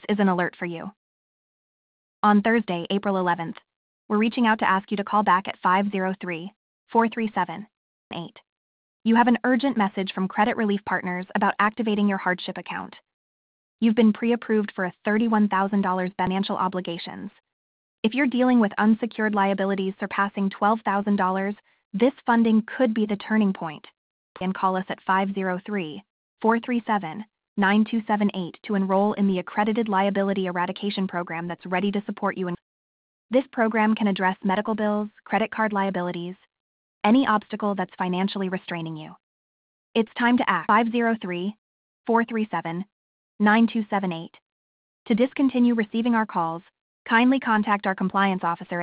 is an alert for you. On Thursday, April 11th, we're reaching out to ask you to call back at 503-437-8. You have an urgent message from Credit Relief Partners about activating your hardship account. You've been pre-approved for a $31,000 financial obligations. If you're dealing with unsecured liabilities surpassing $12,000, this funding could be the turning point. And call us at 503-437-9278 to enroll in the Accredited Liability Eradication Program that's ready to support you. This program can address medical bills, credit card liabilities, any obstacle that's financially restraining you. It's time to act. 503-437-9278. To discontinue receiving our calls, kindly contact our compliance officer